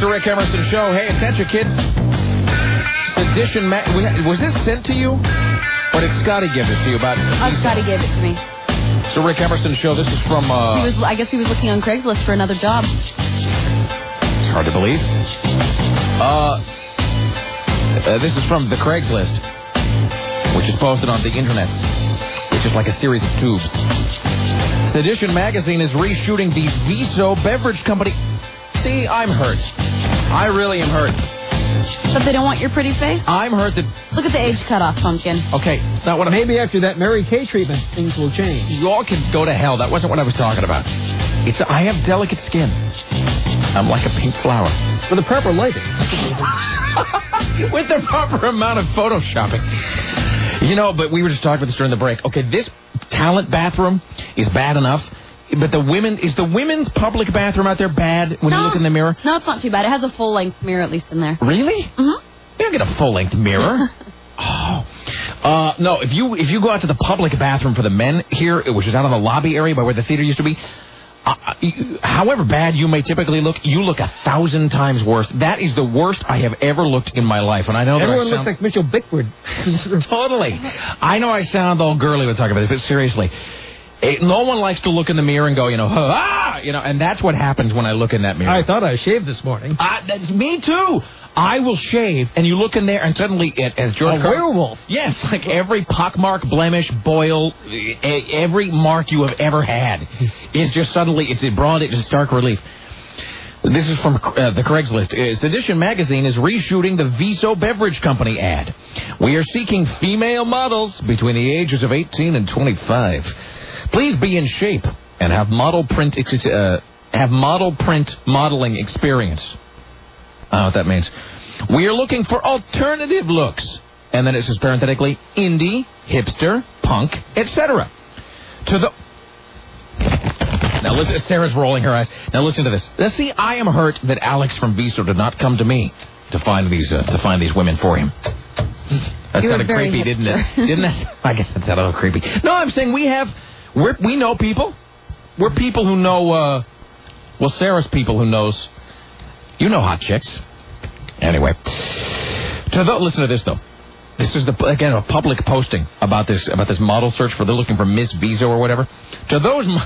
the Rick Emerson Show. Hey, attention, kids. Sedition was this sent to you? Or did Scotty give it to you? Scotty gave it to me. It's the Rick Emerson Show. This is from... I guess he was looking on Craigslist for another job. It's hard to believe. This is from the Craigslist, which is posted on the internet, which is like a series of tubes. Sedition magazine is reshooting the Viso beverage company. See, I'm hurt. I really am hurt. But they don't want your pretty face? I'm hurt that... Look at the age cutoff, Pumpkin. Okay, it's not what Maybe after that Mary Kay treatment, things will change. You all can go to hell. That wasn't what I was talking about. I have delicate skin. I'm like a pink flower. With the proper lighting. With the proper amount of photoshopping. You know, but we were just talking about this during the break. Okay, this talent bathroom is bad enough. But is the women's public bathroom out there bad when you look in the mirror? No, it's not too bad. It has a full-length mirror at least in there. Really? Mm-hmm. You don't get a full-length mirror. No, if you go out to the public bathroom for the men here, which is out in the lobby area by where the theater used to be, however bad you may typically look, you look 1,000 times worse. That is the worst I have ever looked in my life. And I know everyone looks like Mitchell Bickford. Totally. I know I sound all girly when talking about this, but seriously. No one likes to look in the mirror and go, and that's what happens when I look in that mirror. I thought I shaved this morning. That's me too. I will shave, and you look in there, and suddenly, as George werewolf. Yes, like every pockmark, blemish, boil, every mark you have ever had is just suddenly, it's stark relief. This is from the Craigslist. Sedition magazine is reshooting the Viso beverage company ad. We are seeking female models between the ages of 18 and 25. Please be in shape and have model print modeling experience. I don't know what that means. We are looking for alternative looks. And then it says parenthetically, indie, hipster, punk, etc. Now listen, Sarah's rolling her eyes. Now listen to this. Let's see, I am hurt that Alex from Viso did not come to me to find these women for him. That sounded creepy, didn't it? Didn't it? I guess that sounded a little creepy. No, I'm saying we know people. We're people who know, Sarah's people who knows. You know hot chicks. Anyway. Listen to this, though. This is, again, a public posting about this model search they're looking for Miss Viso or whatever. To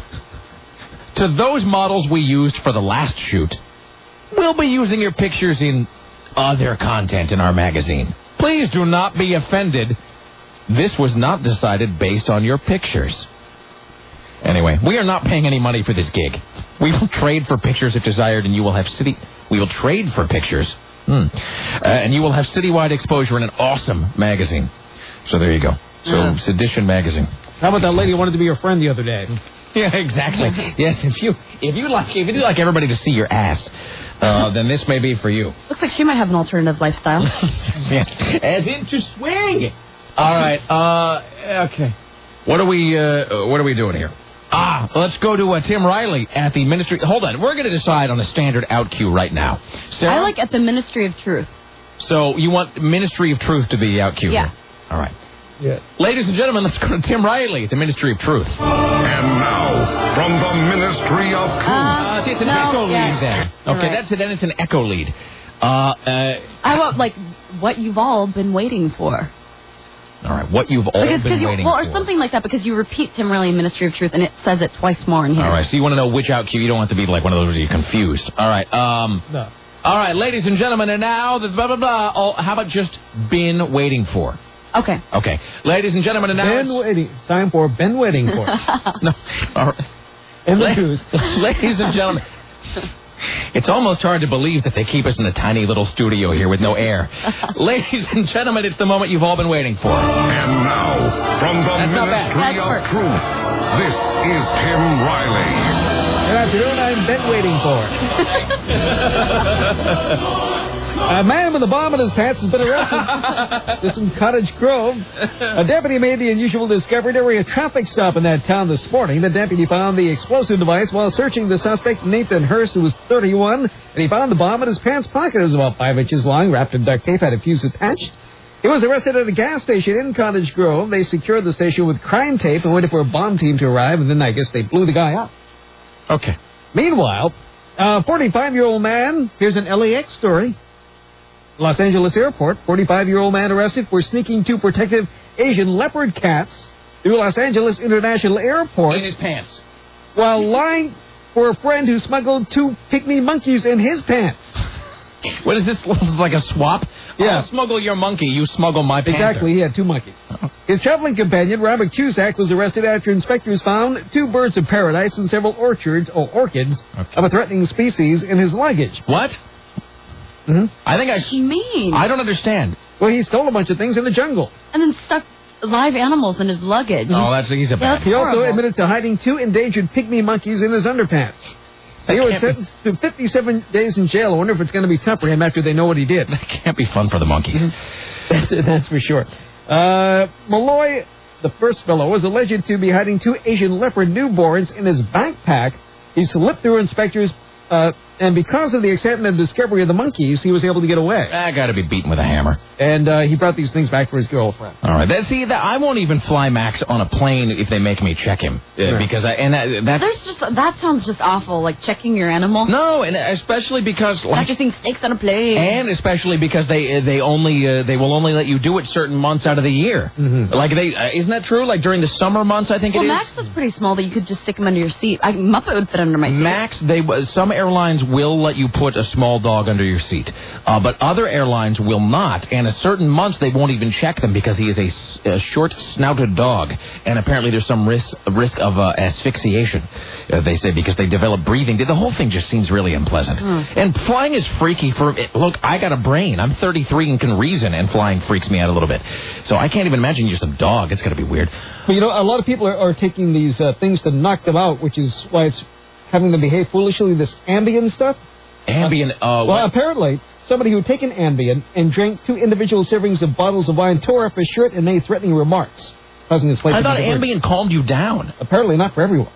those models we used for the last shoot, we'll be using your pictures in other content in our magazine. Please do not be offended. This was not decided based on your pictures. Anyway, we are not paying any money for this gig. We will trade for pictures if desired, and you will have we will trade for pictures. And you will have citywide exposure in an awesome magazine. So there you go. So, Sedition magazine. How about that lady who wanted to be your friend the other day? Yeah, exactly. Yes, if you like everybody to see your ass, then this may be for you. Looks like she might have an alternative lifestyle. Yes, as in to swing. All right. Okay. What are we doing here? Let's go to Tim Riley at the Ministry. Hold on. We're going to decide on a standard out cue right now. Sarah? I like at the Ministry of Truth. So you want Ministry of Truth to be the out cue? Yeah. Here. All right. Yeah. Ladies and gentlemen, let's go to Tim Riley at the Ministry of Truth. And now, from the Ministry of Truth. See, it's an echo lead then. Okay, right. That's it. Then it's an echo lead. How about, what you've all been waiting for? All right, what you've all been waiting for. Or something like that, because you repeat Tim Riley in Ministry of Truth, and it says it twice more in here. All right, so you want to know which out cue. You don't want to be like one of those where you're confused. All right. No. All right, ladies and gentlemen, and now the blah, blah, blah. Oh, how about just been waiting for? Okay. Okay. Ladies and gentlemen, and now it's time for been waiting for. No. All right. In the news. Ladies and gentlemen. It's almost hard to believe that they keep us in a tiny little studio here with no air. Ladies and gentlemen, it's the moment you've all been waiting for. And now, from the Ministry of Truth, this is Tim Riley. Good afternoon, I've been waiting for. A man with a bomb in his pants has been arrested. This is in Cottage Grove. A deputy made the unusual discovery during a traffic stop in that town this morning. The deputy found the explosive device while searching the suspect, Nathan Hurst, who was 31, and he found the bomb in his pants pocket. It was about 5 inches long, wrapped in duct tape, had a fuse attached. He was arrested at a gas station in Cottage Grove. They secured the station with crime tape and waited for a bomb team to arrive, and then I guess they blew the guy up. Okay. Meanwhile, 45-year-old man. Here's an LAX story. Los Angeles Airport. 45-year-old man arrested for sneaking 2 protective Asian leopard cats through Los Angeles International Airport. In his pants. While lying for a friend who smuggled 2 pygmy monkeys in his pants. What is this? This is like a swap? Yeah. I'll smuggle your monkey, you smuggle my panther. Exactly, he had 2 monkeys. Oh. His traveling companion, Robert Cusack, was arrested after inspectors found 2 birds of paradise and several orchids of a threatening species in his luggage. What? Mm-hmm. I think I don't understand. Well, he stole a bunch of things in the jungle. And then stuck live animals in his luggage. Oh, he's a bad. He also admitted to hiding 2 endangered pygmy monkeys in his underpants. He was sentenced to 57 days in jail. I wonder if it's going to be tough for him after they know what he did. That can't be fun for the monkeys. That's for sure. Malloy, the first fellow, was alleged to be hiding 2 Asian leopard newborns in his backpack. He slipped through inspectors, and because of the excitement and discovery of the monkeys, he was able to get away. I got to be beaten with a hammer. And he brought these things back for his girlfriend. All right. I won't even fly Max on a plane if they make me check him. Because that sounds just awful, like checking your animal. No, and especially because... Not just seeing snakes on a plane. And especially because they will only let you do it certain months out of the year. Mm-hmm. Like isn't that true? Like during the summer months, I think it is. Well, Max was pretty small that you could just stick him under your seat. Muppet would fit under my seat. Max, some airlines will let you put a small dog under your seat, but other airlines will not. And a certain months they won't even check them because he is a short-snouted dog, and apparently there's some risk of asphyxiation. They say because they develop breathing. The whole thing just seems really unpleasant. And flying is freaky. Look, I got a brain. I'm 33 and can reason, and flying freaks me out a little bit. So I can't even imagine just a dog. It's going to be weird. But a lot of people are taking these things to knock them out, which is why it's having them behave foolishly. This Ambien stuff. Ambien. Apparently, somebody who had taken Ambien and drank 2 individual servings of bottles of wine tore up his shirt and made threatening remarks, causing his flight to be diverted. I thought Ambien calmed you down. Apparently not for everyone.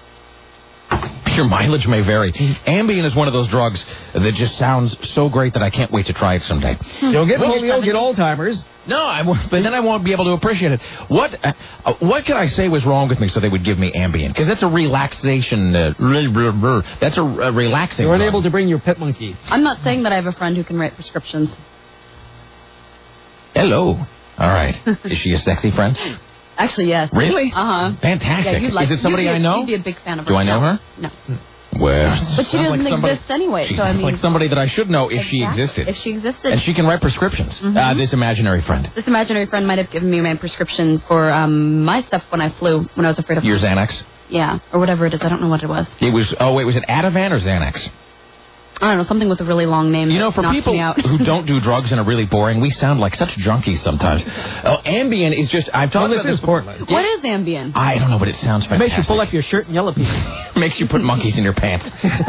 Your mileage may vary. Ambien is one of those drugs that just sounds so great that I can't wait to try it someday. You'll get polio, get Alzheimer's. No, but then I won't be able to appreciate it. What could I say was wrong with me so they would give me Ambien? Because that's a relaxation. That's a relaxing. You're unable to bring your pet monkey. I'm not saying that I have a friend who can write prescriptions. Hello. All right. Is she a sexy friend? Actually, yes. Really? Uh-huh. Fantastic. Yeah, Is it somebody I know? You'd be a big fan of her. Do I know her? No. Well, but she doesn't exist anyway. She so sounds like somebody that I should know if she existed. If she existed. And she can write prescriptions. Mm-hmm. This imaginary friend. This imaginary friend might have given me my prescription for my stuff when I flew, when I was afraid of your Xanax? Yeah, or whatever it is. I don't know what it was. Was it Ativan or Xanax? I don't know, something with a really long name. For people who don't do drugs and are really boring, we sound like such junkies sometimes. Ambien is just... I've talked about this before. What is Ambien? I don't know, but it sounds fantastic. It makes you pull up your shirt and yellow people. Makes you put monkeys in your pants.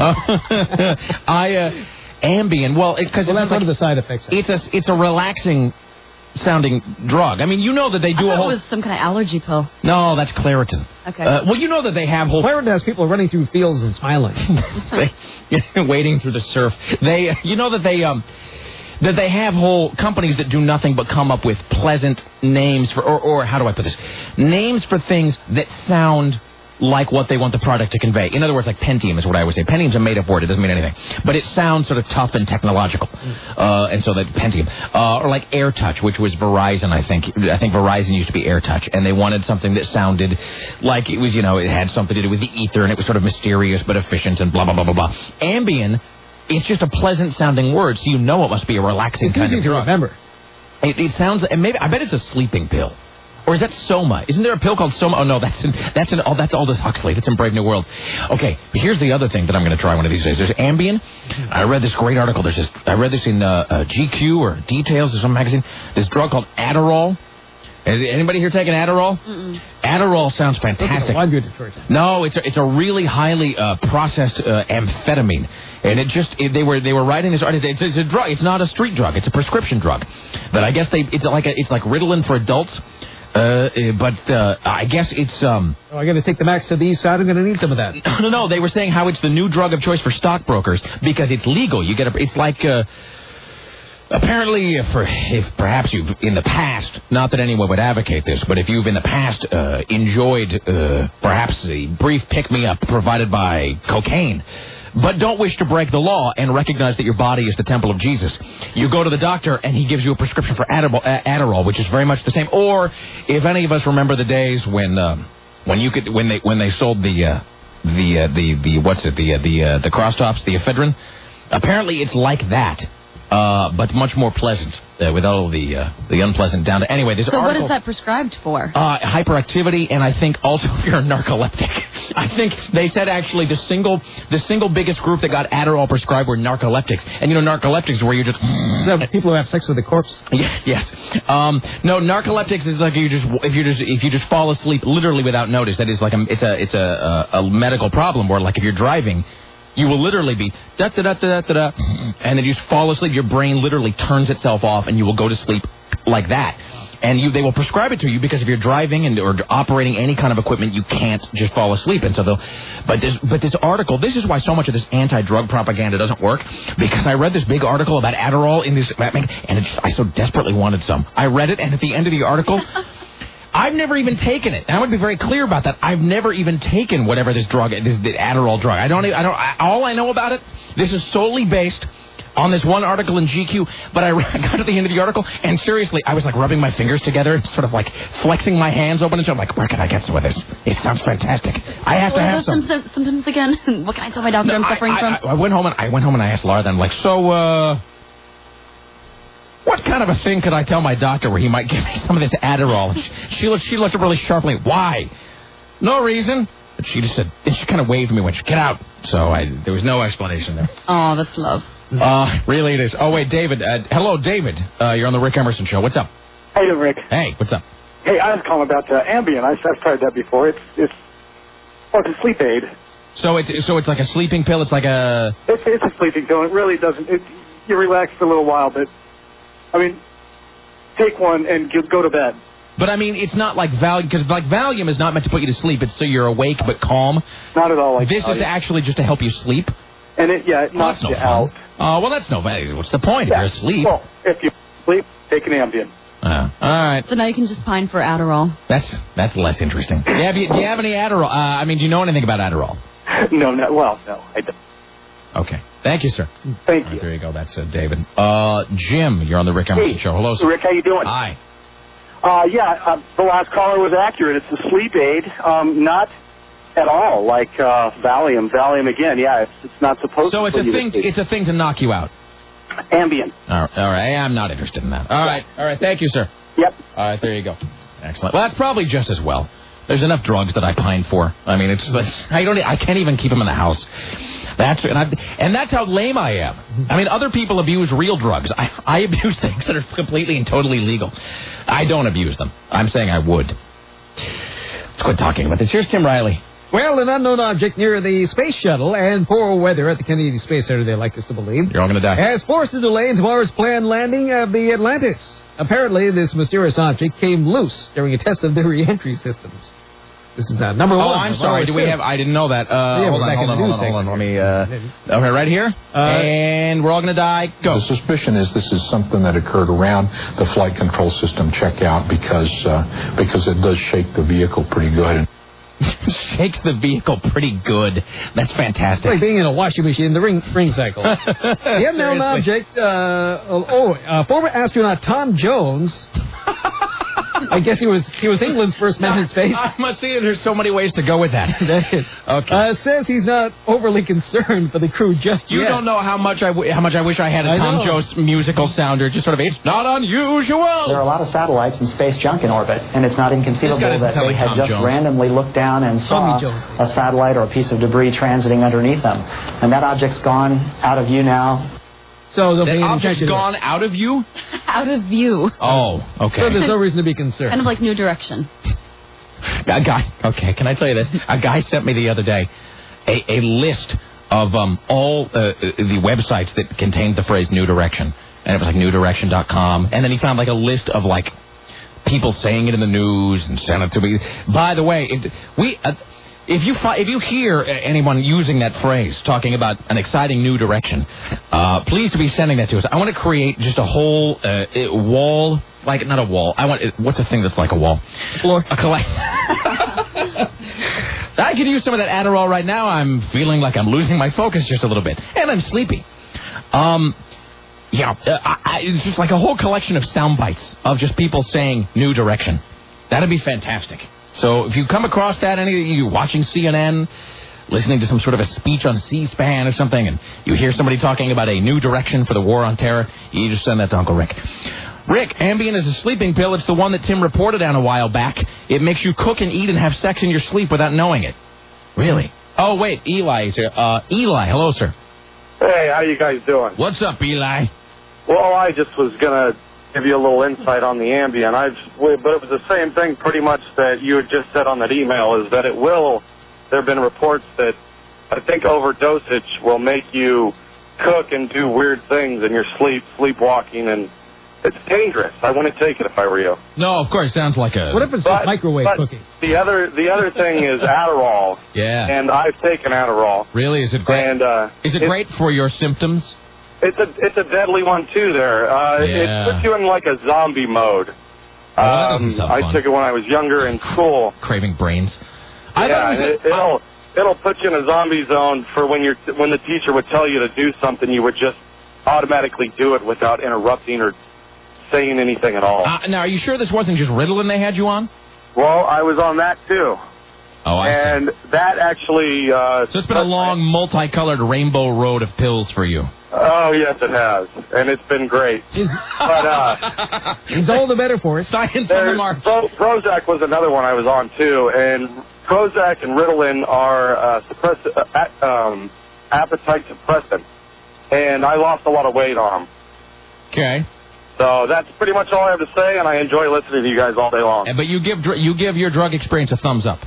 Ambien, because that's one of the side effects. It's a relaxing sounding drug. I mean, you know that they do it was some kind of allergy pill. No, that's Claritin. Okay. You know that they have whole... Claritin has people running through fields and smiling. Wading through the surf. You know that they have whole companies that do nothing but come up with pleasant names for, or how do I put this? Names for things that sound like what they want the product to convey. In other words, like Pentium is what I always say. Pentium's a made-up word. It doesn't mean anything. But it sounds sort of tough and technological. And so that Pentium. Or like AirTouch, which was Verizon, I think. I think Verizon used to be AirTouch. And they wanted something that sounded like it was, it had something to do with the ether, and it was sort of mysterious but efficient and blah, blah, blah, blah, blah. Ambien, it's just a pleasant-sounding word, so you know it must be a relaxing kind of drug. Easy to remember. It sounds... Maybe I bet it's a sleeping pill. Or is that Soma? Isn't there a pill called Soma? Oh, no, that's Aldous Huxley. That's in Brave New World. Okay, but here's the other thing that I'm going to try one of these days. There's Ambien. I read this great article. I read this in GQ or Details or some magazine. This drug called Adderall. Anybody here taking Adderall? Mm-mm. Adderall sounds fantastic. No, it's a really highly processed amphetamine, and they were writing this article. It's a drug. It's not a street drug. It's a prescription drug. But I guess it's like Ritalin for adults. I guess it's... I got to take the Max to the east side. I'm going to need some of that. No. They were saying how it's the new drug of choice for stockbrokers because it's legal. You get it's like... Apparently, if perhaps you've in the past, not that anyone would advocate this, but if you've in the past enjoyed perhaps a brief pick-me-up provided by cocaine, but don't wish to break the law and recognize that your body is the temple of Jesus. You go to the doctor and he gives you a prescription for Adderall, which is very much the same. Or if any of us remember the days when they sold the crosstops, the ephedrine, apparently it's like that. But much more pleasant with all the unpleasant down to... Anyway, this article... So what is that prescribed for? Hyperactivity, and I think also if you're a narcoleptic. I think they said actually the single biggest group that got Adderall prescribed were narcoleptics. And you know, narcoleptics where you just... People who have sex with the corpse? Yes. No, narcoleptics is like if you just fall asleep literally without notice. That is like it's a medical problem where like if you're driving... You will literally be da-da-da-da-da-da, and then you just fall asleep. Your brain literally turns itself off, and you will go to sleep like that. And they will prescribe it to you because if you're driving or operating any kind of equipment, you can't just fall asleep. And so but this article, this is why so much of this anti-drug propaganda doesn't work, because I read this big article about Adderall in this, and I so desperately wanted some. I read it, and at the end of the article... I've never even taken it. And I want to be very clear about that. I've never even taken whatever this Adderall drug. All I know about it, this is solely based on this one article in GQ, but I got to the end of the article, and seriously, I was like rubbing my fingers together and sort of like flexing my hands open, and so I'm like, where can I get some of this? It sounds fantastic. I have to have some. Symptoms again? What can I tell my doctor I'm suffering from? I went home and I asked Laura then, like, so, what kind of a thing could I tell my doctor where he might give me some of this Adderall? She looked up really sharply. Why? No reason. But she just said, and she kind of waved at me when she get out. So there was no explanation there. Oh, that's love. Really it is. Oh, wait, David. Hello, David. You're on the Rick Emerson Show. What's up? Hey, Rick. Hey, what's up? Hey, I was calling about Ambien. I've tried that before. It's a sleep aid. So it's like a sleeping pill. It's like a... It's a sleeping pill. It really doesn't... You relax for a little while, but... I mean, take one and go to bed. But, I mean, it's not like Valium, because like Valium is not meant to put you to sleep. It's so you're awake but calm. Not at all. This is actually just to help you sleep? And it knocks you out. Oh, well, that's no value. What's the point if you're asleep? Well, if you sleep, take an Ambien. All right. So now you can just pine for Adderall. That's less interesting. Do you have any Adderall? Do you know anything about Adderall? No, I don't. Okay. Thank you, sir. Thank you. There you go. That's David. Jim, you're on the Rick Emerson Show. Hello, sir. Rick, how you doing? Hi. The last caller was accurate. It's a sleep aid, not at all like Valium. Valium again, it's not supposed to. So it's a thing to knock you out. Ambien. All right. I'm not interested in that. All right. Thank you, sir. Yep. All right. There you go. Excellent. Well, that's probably just as well. There's enough drugs that I pine for. I mean, I can't even keep them in the house. That's how lame I am. I mean, other people abuse real drugs. I abuse things that are completely and totally legal. I don't abuse them. I'm saying I would. Let's quit talking about this. Here's Tim Riley. Well, an unknown object near the space shuttle and poor weather at the Kennedy Space Center, they like us to believe, you're all going to die, has forced a delay in tomorrow's planned landing of the Atlantis. Apparently, this mysterious object came loose during a test of the re-entry systems. This is number one. Oh, I'm sorry. I didn't know that. Hold on. Let me. Okay, right here. And we're all going to die. Go. The suspicion is this is something that occurred around the flight control system checkout because it does shake the vehicle pretty good. Shakes the vehicle pretty good. That's fantastic. It's like being in a washing machine, the ring cycle. The unknown object, former astronaut Tom Jones. I guess he was England's first man in space. I must see that there's so many ways to go with that. Okay. Says he's not overly concerned for the crew just yet. You don't know how much I wish I had a Tom Jones musical sounder. Just sort of, it's not unusual. There are a lot of satellites and space junk in orbit, and it's not inconceivable that they had just randomly looked down and saw a satellite or a piece of debris transiting underneath them. And that object's gone out of view now. So the object's gone out of view? Out of view. Oh, okay. So there's no reason to be concerned. Kind of like New Direction. A guy, okay, can I tell you this? A guy sent me the other day a list of all the websites that contained the phrase New Direction. And it was like newdirection.com. And then he found like a list of like people saying it in the news and sent it to me. By the way, if you hear anyone using that phrase, talking about an exciting new direction, please to be sending that to us. I want to create just a whole wall, like not a wall. What's a thing that's like a wall? Floor. I I could use some of that Adderall right now. I'm feeling like I'm losing my focus just a little bit. And I'm sleepy. It's just like a whole collection of sound bites of just people saying New Direction. That'd be fantastic. So if you come across that, any of you watching CNN, listening to some sort of a speech on C-SPAN or something, and you hear somebody talking about a new direction for the war on terror, you just send that to Uncle Rick. Rick, Ambien is a sleeping pill. It's the one that Tim reported on a while back. It makes you cook and eat and have sex in your sleep without knowing it. Really? Oh, wait, Eli is here. Eli, hello, sir. Hey, how you guys doing? What's up, Eli? Well, I just was going to give you a little insight on the Ambien. But it was the same thing pretty much that you had just said on that email, is that there have been reports that I think overdosage will make you cook and do weird things in your sleepwalking, and it's dangerous. I wouldn't take it if I were you. No, of course, sounds like a... What if it's microwave cooking? The other thing is Adderall. Yeah. And I've taken Adderall. Really? Is it great? And, is it great for your symptoms? It's a deadly one, too, there. It puts you in, like, a zombie mode. That doesn't sound fun. I took it when I was younger in school. Craving brains. It'll put you in a zombie zone for when the teacher would tell you to do something, you would just automatically do it without interrupting or saying anything at all. Now, are you sure this wasn't just Ritalin they had you on? Well, I was on that, too. Oh, I see. And that actually... so it's been a long, multicolored rainbow road of pills for you. Oh, yes, it has. And it's been great. But it's all the better for it. Science on the march. Prozac was another one I was on, too. And Prozac and Ritalin are appetite suppressant. And I lost a lot of weight on them. Okay. So that's pretty much all I have to say, and I enjoy listening to you guys all day long. But you give your drug experience a thumbs up.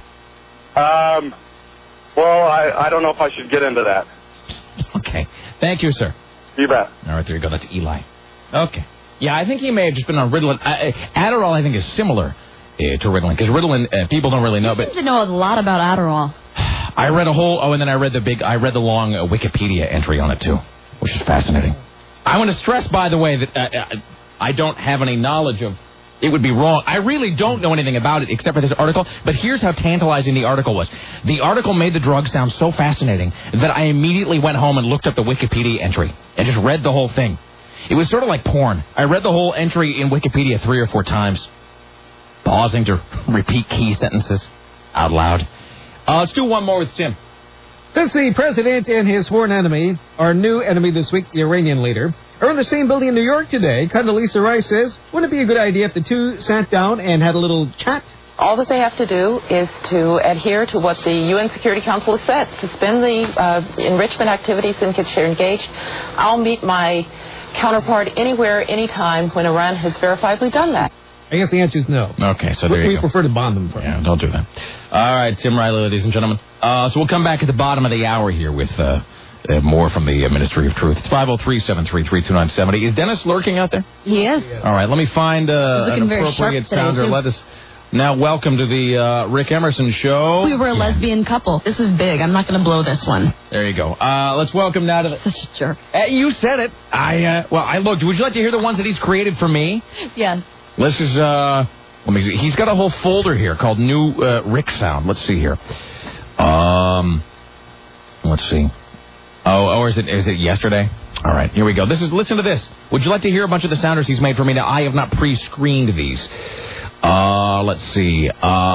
Well, I don't know if I should get into that. Okay. Thank you, sir. You bet. All right, there you go. That's Eli. Okay. Yeah, I think he may have just been on Ritalin. Adderall, I think, is similar to Ritalin, because Ritalin, people don't really know. You seem to know a lot about Adderall. I read and then I read the long Wikipedia entry on it, too, which is fascinating. I want to stress, by the way, that I don't have any knowledge of... It would be wrong. I really don't know anything about it except for this article, but here's how tantalizing the article was. The article made the drug sound so fascinating that I immediately went home and looked up the Wikipedia entry and just read the whole thing. It was sort of like porn. I read the whole entry in Wikipedia 3 or 4 times, pausing to repeat key sentences out loud. Let's do one more with Tim. Since the president and his sworn enemy, our new enemy this week, the Iranian leader, are in the same building in New York today, Condoleezza Rice says, wouldn't it be a good idea if the two sat down and had a little chat? All that they have to do is to adhere to what the UN Security Council has said, suspend the enrichment activities in which they're engaged. I'll meet my counterpart anywhere, anytime when Iran has verifiably done that. I guess the answer is no. Okay, so there you go. We prefer to bond them first. Yeah, don't do that. All right, Tim Riley, ladies and gentlemen. So we'll come back at the bottom of the hour here with more from the Ministry of Truth. It's 503-733-2970. Is Dennis lurking out there? He is. All right, let me find an appropriate sounder. Let us now welcome to the Rick Emerson Show. We were a lesbian couple. This is big. I'm not going to blow this one. There you go. Let's welcome now to the... Such a jerk. You said it. I looked. Would you like to hear the ones that he's created for me? Yes. This is, let me see. He's got a whole folder here called New Rick Sound. Let's see here. Let's see. Or is it yesterday? All right, here we go. Listen to this. Would you like to hear a bunch of the sounders he's made for me? Now, I have not pre-screened these. Let's see.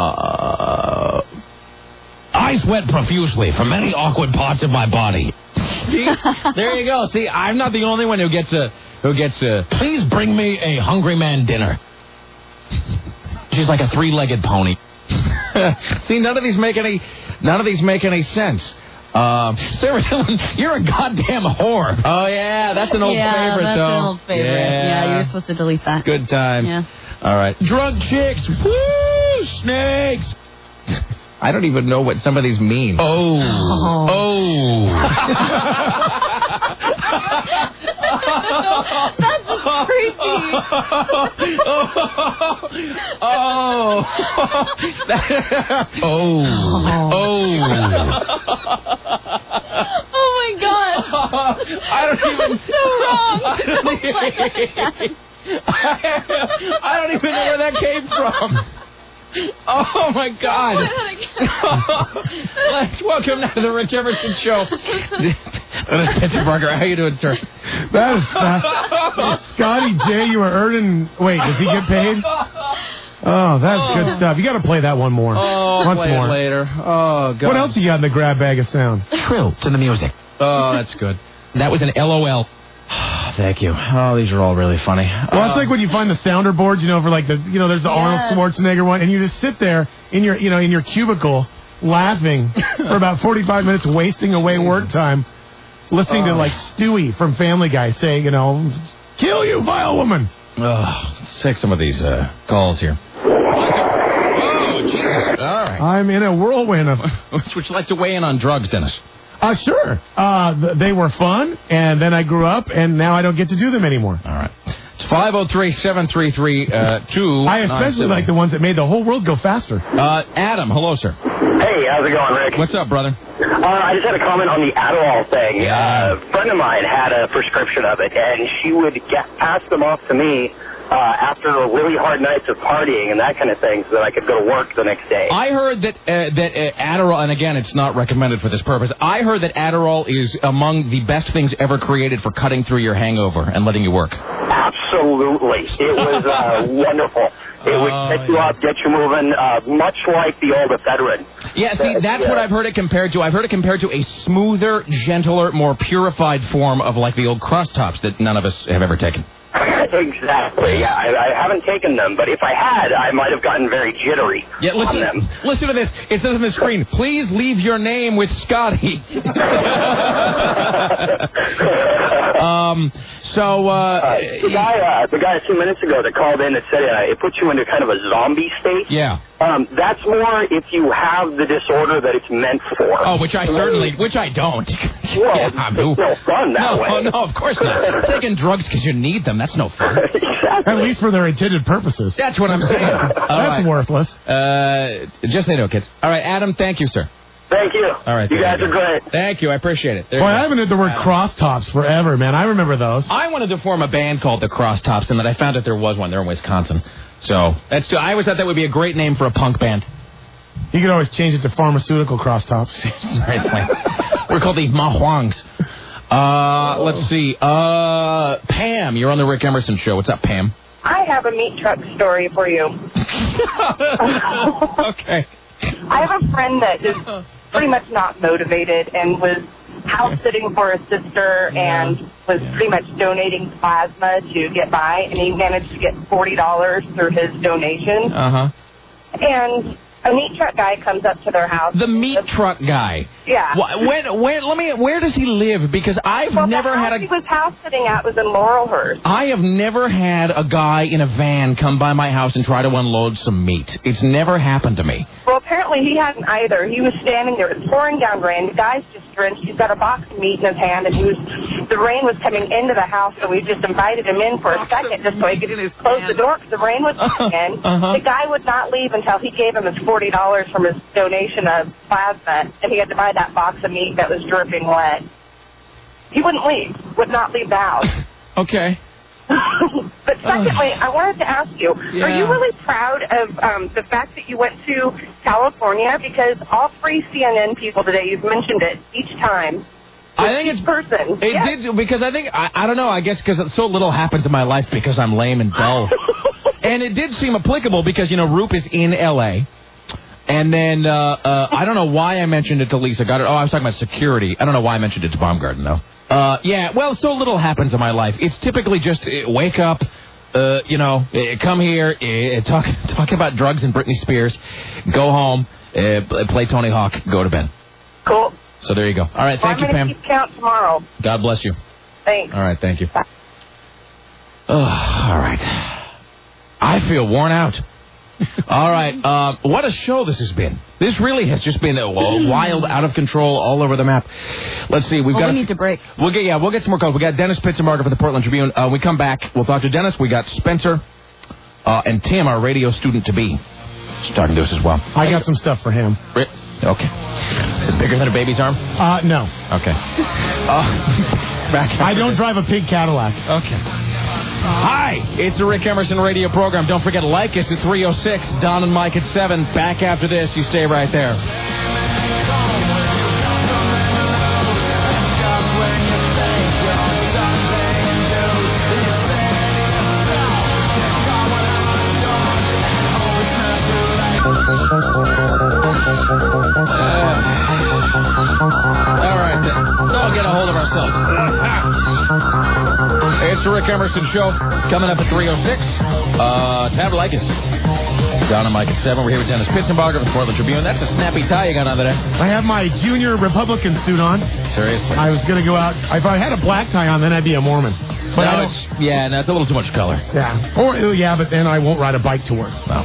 I sweat profusely from many awkward parts of my body. See? There you go. See, I'm not the only one who gets a, please bring me a hungry man dinner. She's like a 3-legged pony. See, none of these make any sense. Sarah Dillon, you're a goddamn whore. Oh, yeah, that's an old favorite, that's though. An old favorite. Yeah, you're supposed to delete that. Good times. Yeah. All right. Drug chicks. Woo! Snakes. I don't even know what some of these mean. Oh. That's creepy. Oh my God. I don't even. So wrong. I don't even know where that came from. Oh, my God. Let's welcome now to the Rich Emerson Show. Dennis Pitzenbarger, how you doing, sir? That is Scotty J, you are earning... Wait, does he get paid? Oh, that's good stuff. You got to play that one more. Once play more. It later. Oh, God. What else you got in the grab bag of sound? Trill to the music. Oh, that's good. That was an LOL. Thank you. Oh, these are all really funny. Well, it's like when you find the sounder boards, for like there's the Arnold Schwarzenegger one, and you just sit there in your cubicle laughing for about 45 minutes, wasting away work time, listening to like Stewie from Family Guy say, kill you, vile woman. Let's take some of these calls here. Oh, Jesus. All right. I'm in a whirlwind of... Would you like to weigh in on drugs, Dennis? Sure. They were fun, and then I grew up, and now I don't get to do them anymore. All right. It's 503-733-2. I especially like the ones that made the whole world go faster. Adam, hello, sir. Hey, how's it going, Rick? What's up, brother? I just had a comment on the Adderall thing. Yeah. A friend of mine had a prescription of it, and she would pass them off to me after really hard nights of partying and that kind of thing so that I could go to work the next day. I heard that Adderall, and again, it's not recommended for this purpose, I heard that Adderall is among the best things ever created for cutting through your hangover and letting you work. Absolutely. It was wonderful. It would set you up, get you moving, much like the old ephedrine. Yeah, see, that's what I've heard it compared to. I've heard it compared to a smoother, gentler, more purified form of like the old Cross Tops that none of us have ever taken. Exactly. Yeah, I haven't taken them, but if I had, I might have gotten very jittery on them. Listen to this. It says on the screen, please leave your name with Scotty. The guy a few minutes ago that called in that said it puts you into kind of a zombie state. Yeah. That's more if you have the disorder that it's meant for. Oh, which I don't. Well, it's no fun that way. No, of course not. Taking drugs because you need them, that's no fun. Exactly. At least for their intended purposes. That's what I'm saying. That's worthless. Just say no, kids. All right, Adam, thank you, sir. Thank you. All right. You guys are great. Thank you. I appreciate it. Boy, I haven't heard the word Cross Tops forever, man. I remember those. I wanted to form a band called the Cross Tops, and then I found out there was one. They're in Wisconsin. So I always thought that would be a great name for a punk band. You could always change it to Pharmaceutical Cross Tops. Seriously. We're called the Mahuangs. Let's see. Pam, you're on the Rick Emerson Show. What's up, Pam? I have a meat truck story for you. Okay. I have a friend that is pretty much not motivated and was house sitting for a sister and was pretty much donating plasma to get by, and he managed to get $40 through his donation. And a meat truck guy comes up to their house. The meat truck guy? Yeah. Where does he live? Because I've never had he was house sitting at was in Laurelhurst. I have never had a guy in a van come by my house and try to unload some meat. It's never happened to me. Well, apparently he hadn't either. He was standing there. It was pouring down rain. The guy's just drenched. He's got a box of meat in his hand, and the rain was coming into the house, so we just invited him in for a second just so he could close the door because the rain was coming in. The guy would not leave until he gave him his $40 from his donation of plasma, and he had to buy that box of meat that was dripping wet. He wouldn't leave, would not leave the house. Okay. But secondly, I wanted to ask you, are you really proud of the fact that you went to California? Because all three CNN people today, you've mentioned it each time. I think it's person. It did, because I think, I don't know, I guess because so little happens in my life because I'm lame and dull. And it did seem applicable because, Roop is in L.A., and then, I don't know why I mentioned it to Lisa. I was talking about security. I don't know why I mentioned it to Baumgarten, though. So little happens in my life. It's typically just wake up, come here, talk about drugs and Britney Spears, go home, play Tony Hawk, go to bed. Cool. So there you go. All right, thank you, Pam. I'm going to keep count tomorrow. God bless you. Thanks. All right, thank you. All right. I feel worn out. All right. What a show this has been. This really has just been wild, out of control, all over the map. Let's see. We need to break. We'll get some more calls. We got Dennis Pitzenbarger for the Portland Tribune. We come back. We'll talk to Dennis. We got Spencer and Tim, our radio student to be, starting to us as well. I got some stuff for him. Okay. Is it bigger than a baby's arm? No. Okay. I don't drive a pink Cadillac. Okay. Hi, it's the Rick Emerson radio program. Don't forget to like us at 306. Don and Mike at 7. Back after this. You stay right there. It's the Rick Emerson Show coming up at 306. Tab like us. Don and Mike at 7. We're here with Dennis Pitzenbarger of the Portland Tribune. That's a snappy tie you got on today. I have my junior Republican suit on. Seriously? I was going to go out. If I had a black tie on, then I'd be a Mormon. But no, it's a little too much color. Yeah. But then I won't ride a bike to work. No.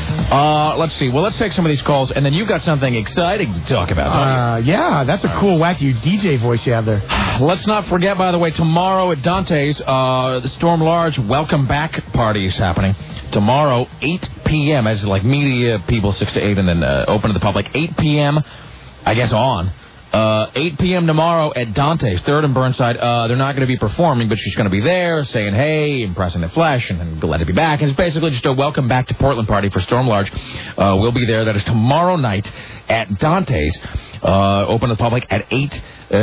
Let's see. Well, let's take some of these calls, and then you've got something exciting to talk about. Yeah, that's a cool, wacky DJ voice you have there. Let's not forget, by the way, tomorrow at Dante's, the Storm Large Welcome Back party is happening. Tomorrow, 8 p.m., as like media people, 6 to 8, and then open to the public. 8 p.m., I guess, on. 8 p.m. tomorrow at Dante's, 3rd and Burnside. They're not going to be performing, but she's going to be there saying, hey, impressing the flesh, and then glad to be back. And it's basically just a welcome back to Portland party for Storm Large. We'll be there. That is tomorrow night at Dante's. Open to the public at 8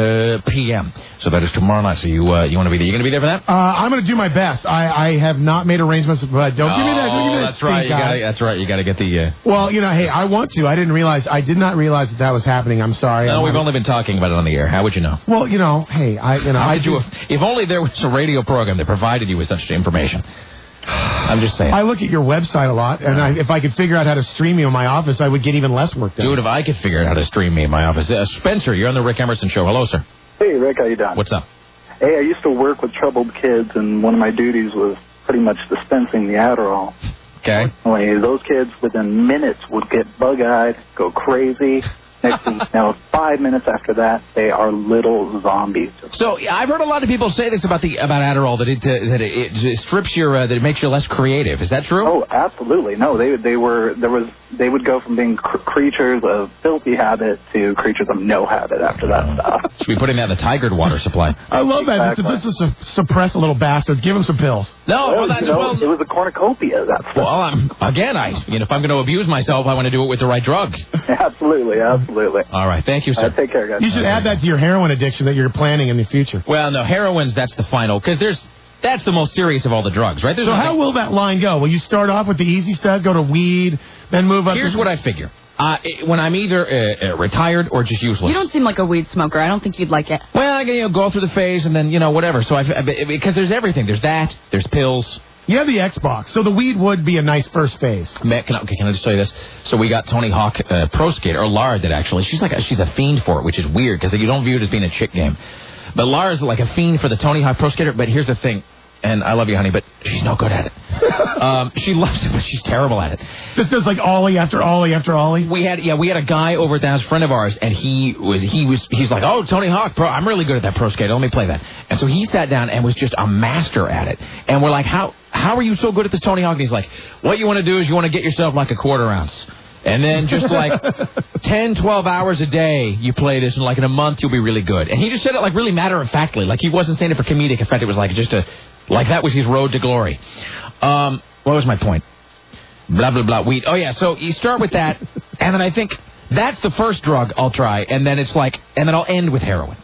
p.m. So that is tomorrow night. So you want to be there? You going to be there for that? I'm going to do my best. I have not made arrangements, but don't give me that. Don't give me that. That's right. That's right. You got to get the. Well, hey, I want to. I did not realize that was happening. I'm sorry. No, we've only been talking about it on the air. How would you know? Well, hey, if only there was a radio program that provided you with such information. I'm just saying. I look at your website a lot, and if I could figure out how to stream you in my office, I would get even less work done. Dude, if I could figure out how to stream me in my office. Spencer, you're on the Rick Emerson Show. Hello, sir. Hey, Rick, how you doing? What's up? Hey, I used to work with troubled kids, and one of my duties was pretty much dispensing the Adderall. Okay. Those kids, within minutes, would get bug-eyed, go crazy. Next thing you know, 5 minutes after that, they are little zombies. So I've heard a lot of people say this about Adderall, that it strips your that it makes you less creative. Is that true? Oh, absolutely. No, they would go from being creatures of filthy habit to creatures of no habit after that stuff. Should be putting that in the Tigard water supply. I love that. It's to suppress a little bastard. Give him some pills. No, it was a cornucopia. That's if I'm going to abuse myself, I want to do it with the right drug. Absolutely. All right, thank you, sir. Take care, guys. You should add that to your heroin addiction that you're planning in the future. Well, no, that's the final, because that's the most serious of all the drugs, right? So how will that line go? Will you start off with the easy stuff, go to weed, then move up? Here's what I figure. When I'm either retired or just useless. You don't seem like a weed smoker. I don't think you'd like it. Well, I go through the phase and then, whatever. So because there's everything. There's that. There's pills. You have the Xbox, so the weed would be a nice first phase. Can I just tell you this? So we got Tony Hawk Pro Skater, or Lara did actually. She's a fiend for it, which is weird because you don't view it as being a chick game. But Lara's like a fiend for the Tony Hawk Pro Skater. But here's the thing, and I love you, honey, but she's no good at it. She loves it, but she's terrible at it. This does like ollie after ollie after ollie. We had a guy over at the house, a friend of ours, and he's like, oh, Tony Hawk Pro, I'm really good at that Pro Skater. Let me play that. And so he sat down and was just a master at it. And we're like, how are you so good at this Tony Hawk? And he's like, what you want to do is you want to get yourself like a quarter ounce. And then just like 10, 12 hours a day, you play this, and like in a month, you'll be really good. And he just said it like really matter-of-factly. Like he wasn't saying it for comedic effect. It was like like that was his road to glory. What was my point? Blah, blah, blah, weed. Oh, yeah, so you start with that, and then I think that's the first drug I'll try, and then and then I'll end with heroin.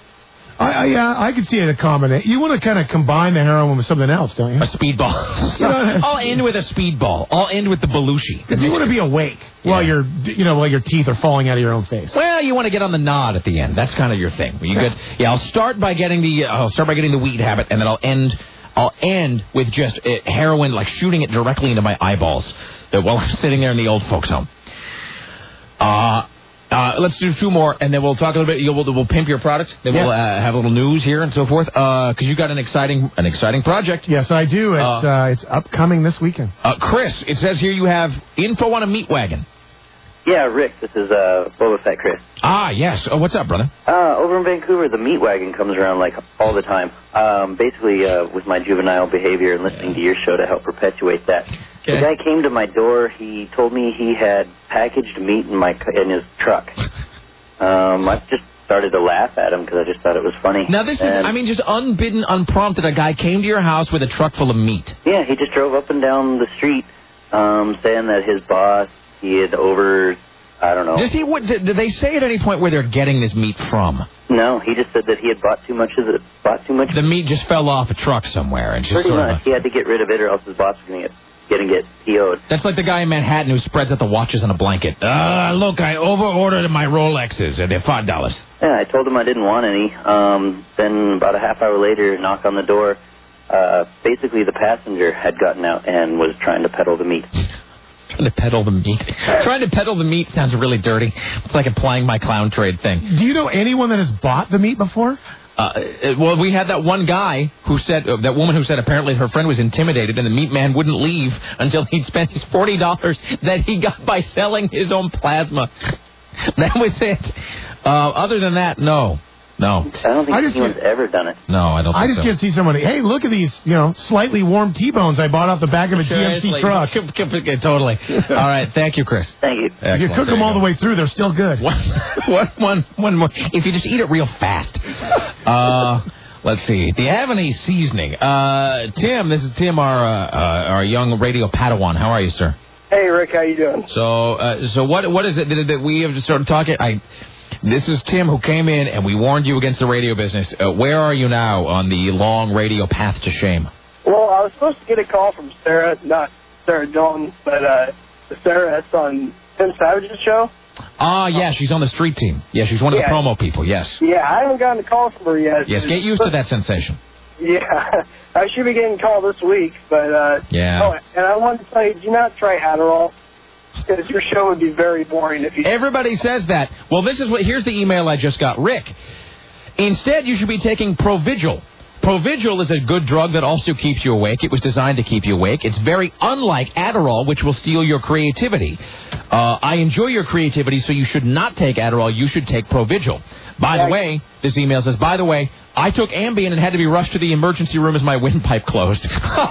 I could see it a combination. You want to kind of combine the heroin with something else, don't you? A speedball. I'll end with a speedball. I'll end with the Belushi. Because you want to be awake while your teeth are falling out of your own face. Well, you want to get on the nod at the end. That's kind of your thing. You good? Yeah, I'll start by getting the weed habit, and then I'll end with just heroin, like shooting it directly into my eyeballs while I'm sitting there in the old folks' home. Let's do two more, and then we'll talk a little bit. We'll pimp your product. Then we'll have a little news here and so forth. Because you got an exciting project. Yes, I do. It's upcoming this weekend. Chris, it says here you have info on a meat wagon. Yeah, Rick, this is Boba Fett Chris. Ah, yes. Oh, what's up, brother? Over in Vancouver, the meat wagon comes around like all the time. Basically, with my juvenile behavior and listening to your show to help perpetuate that. Okay. The guy came to my door. He told me he had packaged meat in his truck. I've just started to laugh at him because I just thought it was funny. Now, this is, I mean, just unbidden, unprompted, a guy came to your house with a truck full of meat. Yeah, he just drove up and down the street saying that his boss, he had I don't know. Did they say at any point where they're getting this meat from? No, he just said that he had bought too much of it. The meat just fell off a truck somewhere. And just pretty much. He had to get rid of it or else his boss was going to get PO'd. That's like the guy in Manhattan who spreads out the watches on a blanket. Look, I over-ordered my Rolexes. They're $5. Yeah, I told him I didn't want any. Then about a half hour later, knock on the door. Basically, the passenger had gotten out and was trying to peddle the meat. Trying to peddle the meat. Trying to peddle the meat sounds really dirty. It's like applying my clown trade thing. Do you know anyone that has bought the meat before? Well, we had that one guy who said, that woman who said apparently her friend was intimidated and the meat man wouldn't leave until he'd spent his $40 that he got by selling his own plasma. That was it. Other than that, no. No. I don't think anyone's ever done it. No, I don't think so. I just can't see somebody, hey, look at these, slightly warm T-bones I bought off the back of a GMC truck. Totally. All right. Thank you, Chris. Thank you. If you cook them all the way through, they're still good. One more. If you just eat it real fast. Let's see. Do you have any seasoning? Tim, this is Tim, our young radio Padawan. How are you, sir? Hey, Rick. How you doing? So what is it that we have started talking? This is Tim who came in, and we warned you against the radio business. Where are you now on the long radio path to shame? Well, I was supposed to get a call from Sarah, not Sarah Dalton, but Sarah that's on Tim Savage's show. Yeah, she's on the street team. Yeah, she's one of the promo people, yes. Yeah, I haven't gotten a call from her yet. Yes, get used to that sensation. Yeah, I should be getting a call this week, but... yeah. Oh, and I wanted to tell you, do not try Adderall. Because your show would be very boring if you... Everybody says that. Well, here's the email I just got. Rick, instead you should be taking Provigil. Provigil is a good drug that also keeps you awake. It was designed to keep you awake. It's very unlike Adderall, which will steal your creativity. I enjoy your creativity, so you should not take Adderall. You should take Provigil. By the way, this email says, by the way, I took Ambien and had to be rushed to the emergency room as my windpipe closed.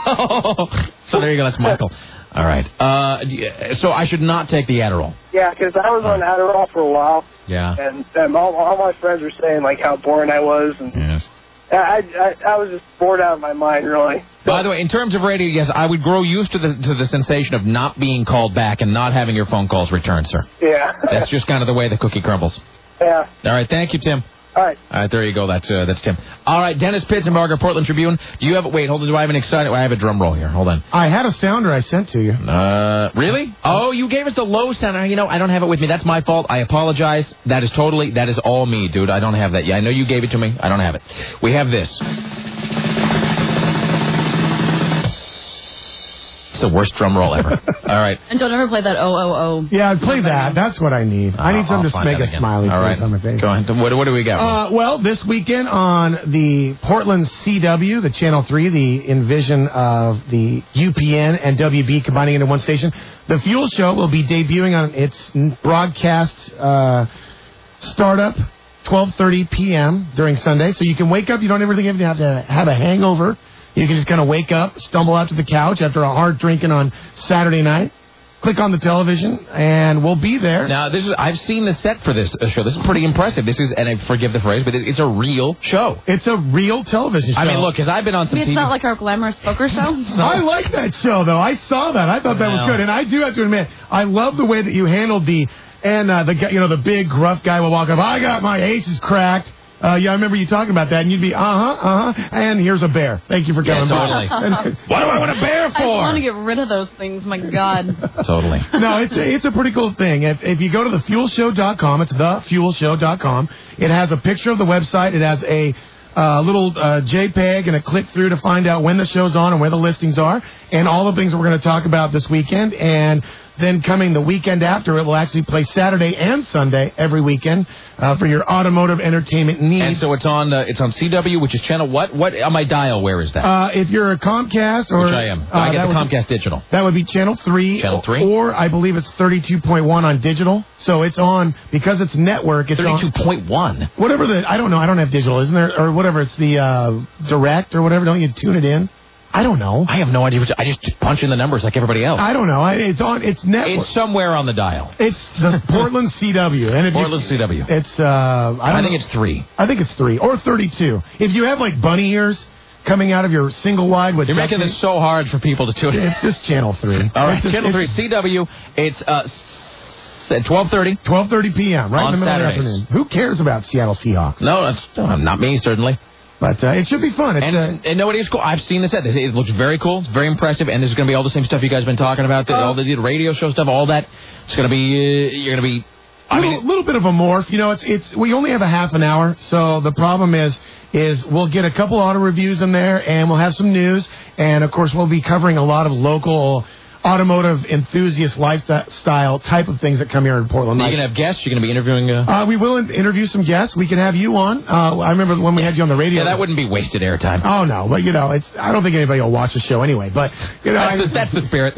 So there you go. That's Michael. All right. So I should not take the Adderall. Yeah, because I was on Adderall for a while. Yeah. And all my friends were saying, like, how boring I was. And yes. I was just bored out of my mind, really. By the way, in terms of radio, yes, I would grow used to the sensation of not being called back and not having your phone calls returned, sir. Yeah. That's just kind of the way the cookie crumbles. Yeah. All right. Thank you, Tim. All right. There you go. That's Tim. All right, Dennis Pitzenbarger, Portland Tribune. Do you have hold on, do I have an exciting... I have a drum roll here. Hold on. I had a sounder I sent to you. Really? Oh, you gave us the low sounder. I don't have it with me. That's my fault. I apologize. That is all me, dude. I don't have that. Yeah, I know you gave it to me. I don't have it. We have this. The worst drum roll ever. All right. And don't ever play that oh. Yeah, play that. That's what I need. I need something to make a smiley face on my face. Go ahead. What do we got? Well, this weekend on the Portland CW, the Channel 3, the envision of the UPN and WB combining into one station, the Fuel Show will be debuting on its broadcast startup 12:30 p.m. during Sunday. So you can wake up. You don't ever have to have a hangover. You can just kind of wake up, stumble out to the couch after a hard drinking on Saturday night, click on the television, and we'll be there. Now, I've seen the set for this show. This is pretty impressive. And I forgive the phrase, but it's a real show. It's a real television show. I mean, look, because I've been on some TV. It's not like our glamorous poker show? I like that show, though. I saw that. I thought that was good. And I do have to admit, I love the way that you handled the guy, the big, gruff guy will walk up, I got my aces cracked. Yeah, I remember you talking about that, and you'd be, and here's a bear. Thank you for coming by. Totally. What do I want a bear for? I want to get rid of those things, my God. Totally. No, it's a pretty cool thing. If you go to thefuelshow.com, it's thefuelshow.com. It has a picture of the website. It has a little JPEG and a click through to find out when the show's on and where the listings are, and all the things that we're going to talk about this weekend. And then coming the weekend after, it will actually play Saturday and Sunday every weekend for your automotive entertainment needs. And so it's on CW, which is channel what? What on my dial? Where is that? If you're a Comcast or which I am, I get the Comcast digital. That would be channel 3. Channel 3, or I believe it's 32.1 on digital. So it's on because it's network. It's 32.1. Whatever I don't know. I don't have digital, isn't there? Or whatever. It's the direct or whatever. Don't you tune it in? I don't know. I have no idea. I just punch in the numbers like everybody else. I don't know. It's network. It's somewhere on the dial. It's the Portland CW. And Portland CW. It's, I think it's 3. I think it's 3 or 32. If you have like bunny ears coming out of your single wide with... You're making this so hard for people to tune in. It's just Channel 3. All right, Channel 3 CW. It's at 12:30. 12:30 p.m. right on in the middle Saturdays. of the afternoon. Who cares about Seattle Seahawks? No, that's not me, certainly. But it should be fun. And no, it is cool. I've seen the set. It looks very cool. It's very impressive. And there's going to be all the same stuff you guys have been talking about. All the radio show stuff, all that. It's going to be, you're going to be... A little bit of a morph. You know, it's we only have a half an hour. So the problem is we'll get a couple auto reviews in there, and we'll have some news. And, of course, we'll be covering a lot of local automotive enthusiast lifestyle type of things that come here in Portland. Are you going to have guests? You're going to be interviewing... We will interview some guests. We can have you on. I remember when we had you on the radio. Yeah, that wouldn't be wasted airtime. Oh, no. But, you know, I don't think anybody will watch the show anyway. But, you know... That's the spirit.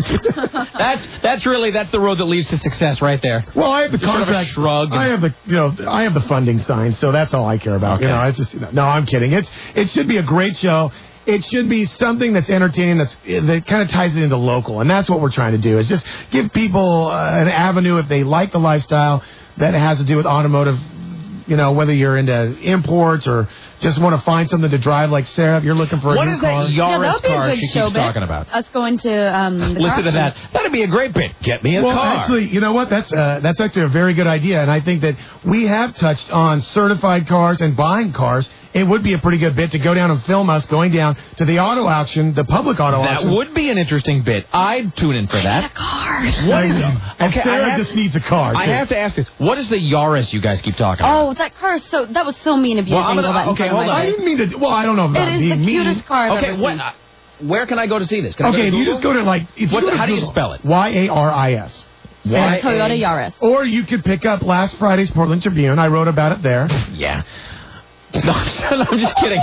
That's the road that leads to success right there. Well, I have the contract. Shrug. I have the funding signed, so that's all I care about. Okay. You know, it's just... No, I'm kidding. It should be a great show. It should be something that's entertaining, that kind of ties it into local. And that's what we're trying to do, is just give people an avenue if they like the lifestyle that has to do with automotive, you know, whether you're into imports or just want to find something to drive like Sarah, if you're looking for a new car. What is that Yaris car she keeps talking about? Us going to the listen to that. That'd be a great bit. Get me a car. Well, actually, you know what? That's actually a very good idea. And I think that we have touched on certified cars and buying cars. It would be a pretty good bit to go down and film us going down to the auto auction, the public auto auction. That would be an interesting bit. I'd tune in for that. I need a car. What is and Sarah just needs a car. I have to ask this. What is the Yaris you guys keep talking about? Oh, that car is that was so mean of you to angle that in front of my I didn't mean to. Well, I don't know if it is the cutest car I've ever seen. Where can I go to see this? If you just go to how do you spell it? Yaris. Toyota Yaris. Or you could pick up last Friday's Portland Tribune. I wrote about it there. Yeah. No, I'm just kidding.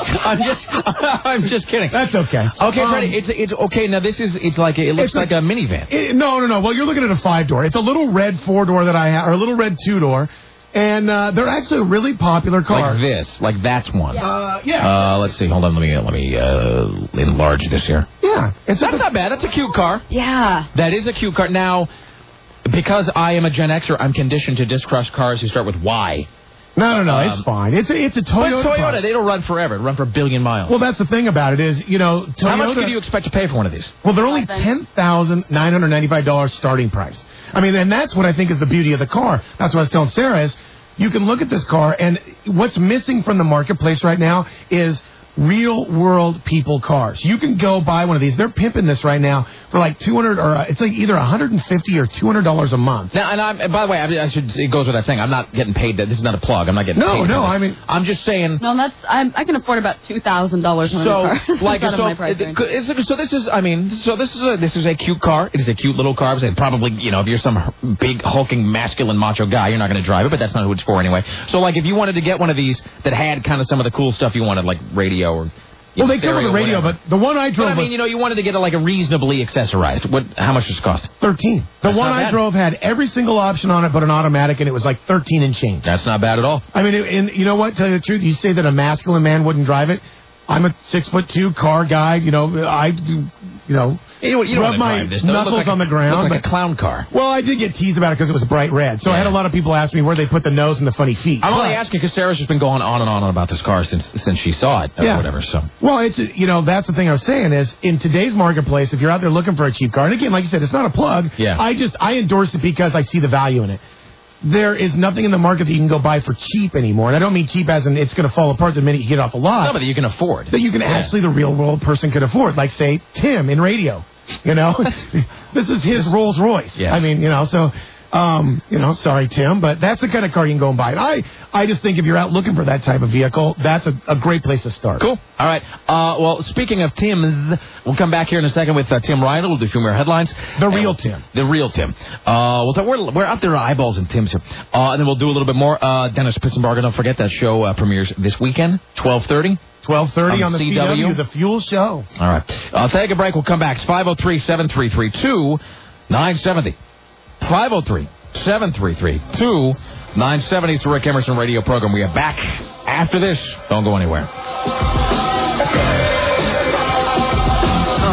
I'm just kidding. That's okay. Okay, Freddie, it's okay. Now it looks like a minivan. No. Well, you're looking at a 5-door. It's a little red 4-door that I have, or a little red 2-door. And they're actually a really popular car. Like this. Like that's one. Yeah. Let's see. Hold on. Let me enlarge this here. Yeah. That's not bad. That's a cute car. Yeah. That is a cute car. Now, because I am a Gen Xer, I'm conditioned to distrust cars who start with Y. No, it's fine. It's a Toyota. But it's Toyota. It'll run forever. It'll run for 1 billion miles. Well, that's the thing about it is, Toyota... How much do you expect to pay for one of these? Well, they're only $10,995 starting price. I mean, and that's what I think is the beauty of the car. That's what I was telling Sarah is, you can look at this car, and what's missing from the marketplace right now is real-world people cars. You can go buy one of these. They're pimping this right now for like $200, or it's like either $150 or $200 a month. Now, and by the way, it goes without saying, I'm not getting paid. This is not a plug. I'm not getting paid. No. I mean, I'm just saying. No, I can afford about $2,000 on a car. This is a cute car. It is a cute little car. Probably, if you're some big hulking masculine macho guy, you're not going to drive it. But that's not who it's for anyway. So, if you wanted to get one of these that had kind of some of the cool stuff you wanted, like radio. Or, they come with the radio, whatever. but the one I drove. you wanted to get a reasonably accessorized. How much does it cost? $13. The one I drove had every single option on it, but an automatic, and it was like $13 and change. That's not bad at all. I mean, and you know what? Tell you the truth, you say that a masculine man wouldn't drive it. I'm a 6'2" car guy. I do. Rub my knuckles on the ground. Look like a clown car. Well, I did get teased about it because it was bright red. So I had a lot of people ask me where they put the nose and the funny feet. I'm only asking because Sarah's just been going on and on about this car since she saw it or whatever. So. Well, it's that's the thing I was saying is in today's marketplace, if you're out there looking for a cheap car, and again, like you said, it's not a plug. Yeah. I endorse it because I see the value in it. There is nothing in the market that you can go buy for cheap anymore. And I don't mean cheap as in it's going to fall apart the minute you get off the lot. No, but that you can afford. That you can actually, the real world person could afford. Like, say, Tim in radio. This is his Rolls Royce. Yes. I mean, so... sorry, Tim, but that's the kind of car you can go and buy. And I just think if you're out looking for that type of vehicle, that's a great place to start. Cool. All right. Well, speaking of Tim's, we'll come back here in a second with Tim Ryan. We'll do a few more headlines. The real Tim. We're out there eyeballs and Tim's here. And then we'll do a little bit more. Dennis Pitzenbarger, don't forget that show premieres this weekend, 12:30. 12:30 on the CW, the Fuel Show. All right. Take a break. We'll come back. It's 503-733-2970. 503-733-2970 is the Rick Emerson radio program. We are back after this. Don't go anywhere.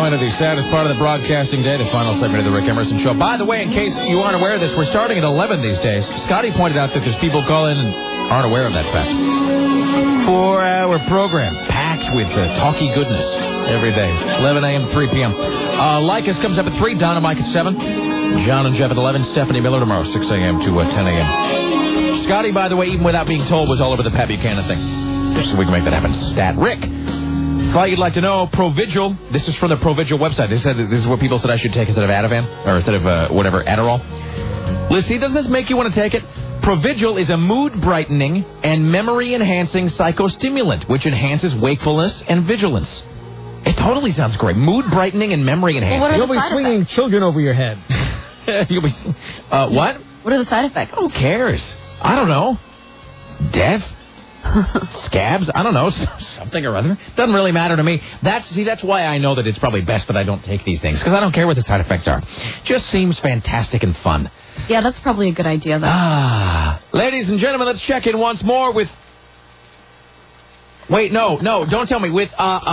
now into the saddest part of the broadcasting day, the final segment of the Rick Emerson Show. By the way, in case you aren't aware of this, we're starting at 11 these days. Scotty pointed out that there's people call in and aren't aware of that fact. 4-hour program packed with talky goodness every day, 11 a.m. to 3 p.m. Lycus comes up at 3, Don and Mike at 7, John and Jeff at 11, Stephanie Miller tomorrow, 6 a.m. to 10 a.m. Scotty, by the way, even without being told, was all over the Pat Buchanan thing. Just so we can make that happen. Stat Rick. If you'd like to know, Provigil, this is from the Provigil website. They said this is what people said I should take instead of Ativan, or instead of Adderall. Lizzie, doesn't this make you want to take it? Provigil is a mood-brightening and memory-enhancing psychostimulant, which enhances wakefulness and vigilance. It totally sounds great. Mood-brightening and memory-enhancing. Well, you'll be swinging children over your head. You'll be... what? What are the side effects? Who cares? I don't know. Death? Scabs? I don't know. Something or other. Doesn't really matter to me. That's why I know that it's probably best that I don't take these things, because I don't care what the side effects are. Just seems fantastic and fun. Yeah, that's probably a good idea, though. Ladies and gentlemen, let's check in once more with... Wait, no, don't tell me. With,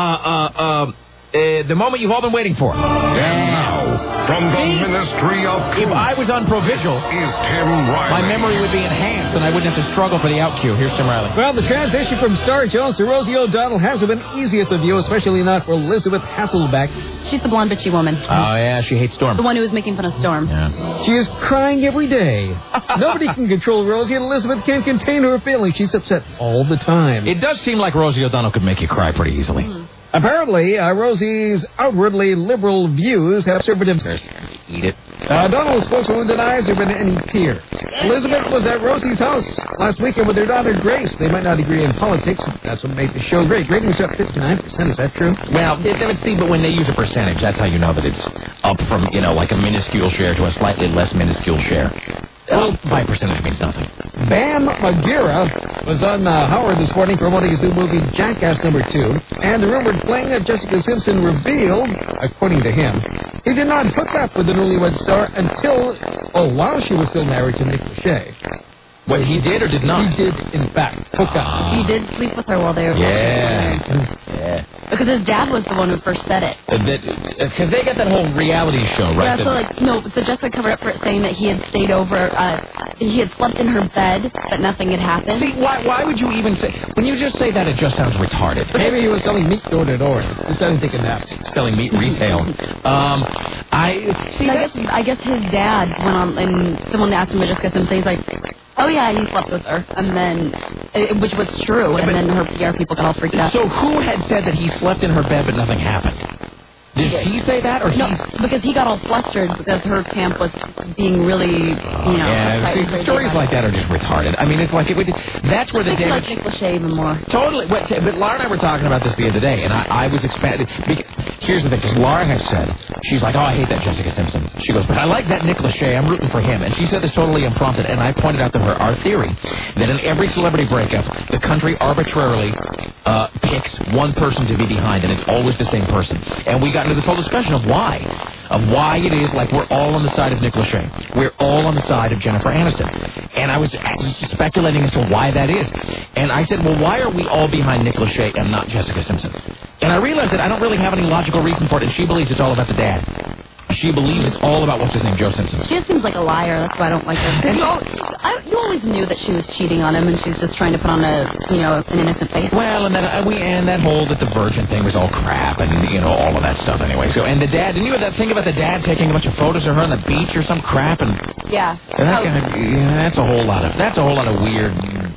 the moment you've all been waiting for. And now, from the Ministry of Truth, if I was on Provigil, is Tim Riley. My memory would be enhanced, and I wouldn't have to struggle for the out cue. Here's Tim Riley. Well, the transition from Star Jones to Rosie O'Donnell hasn't been easy at the View, especially not for Elizabeth Hasselbeck. She's the blonde bitchy woman. Oh, yeah, she hates Storm. The one who was making fun of Storm. Yeah. She is crying every day. Nobody can control Rosie, and Elizabeth can't contain her feelings. She's upset all the time. It does seem like Rosie O'Donnell could make you cry pretty easily. Mm-hmm. Apparently, Rosie's outwardly liberal views have served him. Eat it. Donald's spokeswoman denies there have been any tears. Elizabeth was at Rosie's house last weekend with their daughter Grace. They might not agree in politics. That's what made the show great. Ratings are up 59%. Is that true? Well, but when they use a percentage, that's how you know that it's up from, like a minuscule share to a slightly less minuscule share. Well, 5% means nothing. Bam Margera was on Howard this morning promoting his new movie Jackass #2, and the rumored fling of Jessica Simpson revealed, according to him, he did not hook up with the newlywed star while she was still married to Nick Lachey. What, he did or did not? He did, in fact, hook up. He did sleep with her while they were Yeah. Because his dad was the one who first said it. Because they got that whole reality show, right? Yeah, so Jessica covered up for it, saying that he had stayed over, he had slept in her bed, but nothing had happened. See, why would you even say... When you just say that, it just sounds retarded. Maybe he was selling meat door to door. Instead of taking naps. Selling meat retail. I guess his dad went on, and someone asked him to Jessica Simpson, he's like... Oh, yeah, he slept with her, and then, which was true, and then her PR people got all freaked out. So who had said that he slept in her bed but nothing happened? Did he say that, or no, because he got all flustered because her camp was being really, Yeah, stories like that are just retarded. I mean, it's like that's where the damage. Nick Lachey even more. Totally. But Laura and I were talking about this the other day, and I was expecting. Here's the thing: because Laura has said, she's like, "Oh, I hate that Jessica Simpson." She goes, "But I like that Nick Lachey. I'm rooting for him." And she said this totally unprompted, and I pointed out to her our theory that in every celebrity breakup, the country arbitrarily picks one person to be behind, and it's always the same person. And we got into this whole discussion of why it is like we're all on the side of Nick Lachey. We're all on the side of Jennifer Aniston. And I was speculating as to why that is. And I said, well, why are we all behind Nick Lachey and not Jessica Simpson? And I realized that I don't really have any logical reason for it, and she believes it's all about the dad. She believes it's all about, what's his name, Joe Simpson. She just seems like a liar. That's why I don't like her. You always knew that she was cheating on him, and she's just trying to put on an innocent face. Well, and that whole that the virgin thing was all crap, and all of that stuff anyway. So, and the dad, didn't you have that thing about the dad taking a bunch of photos of her on the beach or some crap? And yeah, that's a whole lot of weird,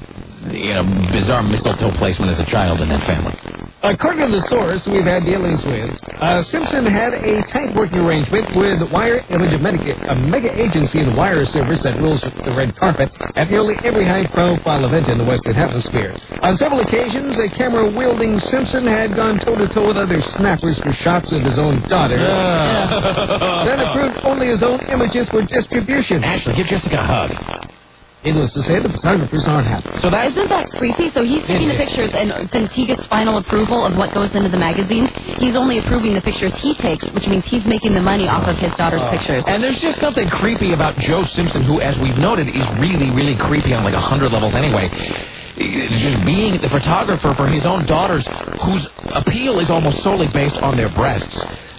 bizarre mistletoe placement as a child in that family. According to the source we've had dealings with, Simpson had a tight working arrangement with Wire Image, a mega agency in the wire service that rules the red carpet at nearly every high-profile event in the Western Hemisphere. On several occasions, a camera-wielding Simpson had gone toe-to-toe with other snappers for shots of his own daughters. Then approved only his own images for distribution. Ashley, give Jessica a hug. Needless to say, the photographers aren't happy. So isn't that creepy? So he's taking the pictures, and since he gets final approval of what goes into the magazine, he's only approving the pictures he takes, which means he's making the money off of his daughter's pictures. And there's just something creepy about Joe Simpson, who, as we've noted, is really, really creepy on like 100 levels anyway. Just being the photographer for his own daughters, whose appeal is almost solely based on their breasts.